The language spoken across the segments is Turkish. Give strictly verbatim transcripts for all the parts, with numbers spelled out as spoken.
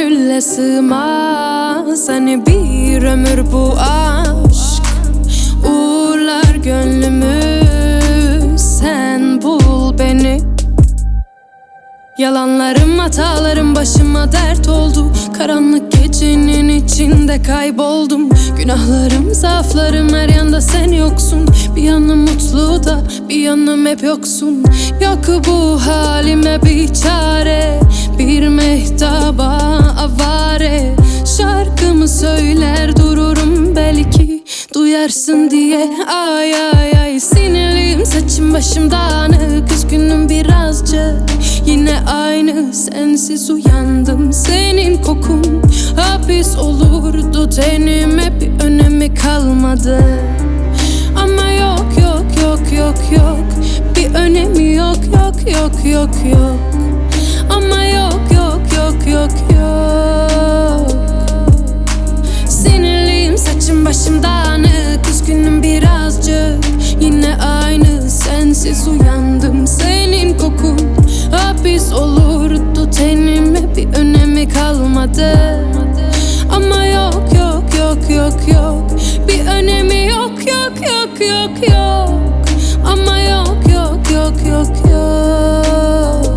gönülle sığmaz hani bir ömür bu aşk. Uğurlar gönlümü, sen bul beni. Yalanlarım, hatalarım başıma dert oldu. Karanlık gecenin içinde kayboldum. Günahlarım, zaaflarım, her yanda sen yoksun. Bir yanım mutlu da bir yanım hep yoksun. Yok bu halime bir çare, bir mehtaba avare. Şarkımı söyler dururum, belki duyarsın diye. Ay ay ay, sinirliyim, saçım başım dağınık, üzgünüm birazcık. Yine aynı, sensiz uyandım. Senin kokun hapis olurdu tenime, bir önemi kalmadı. Ama yok yok yok yok yok, bir önemi yok yok yok yok yok. Ama yok yok yok yok yok. Sinirliyim, saçım başım dağınık, üzgünüm birazcık. Yine aynı, sensiz uyandım. Senin kokun hapis olurdu tenime, bir önemi kalmadı. Ama yok yok yok yok yok, bir önemi yok yok yok yok yok. Ama yok yok yok yok yok.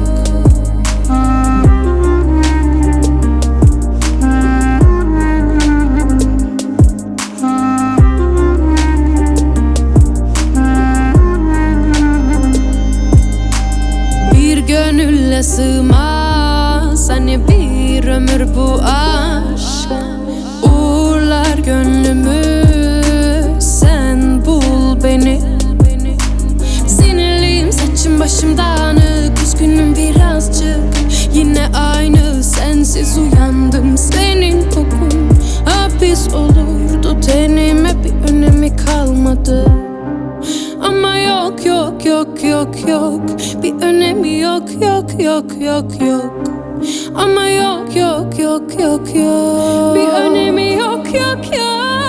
Bir gönülle sığmaz hani bir ömür bu aşk. Uğurlar gönlümü, sen bul beni. Sinirliyim, saçım başım dağınık, üzgünüm birazcık. Yine aynı, sensiz uyandım. Senin kokun hapis olurdu tenime, bir önemi kalmadı. Ama yok yok yok yok yok, bir önemi yok yok yok yok yok. Ama yok yok yok yok yok, bir önemi yok yok yok.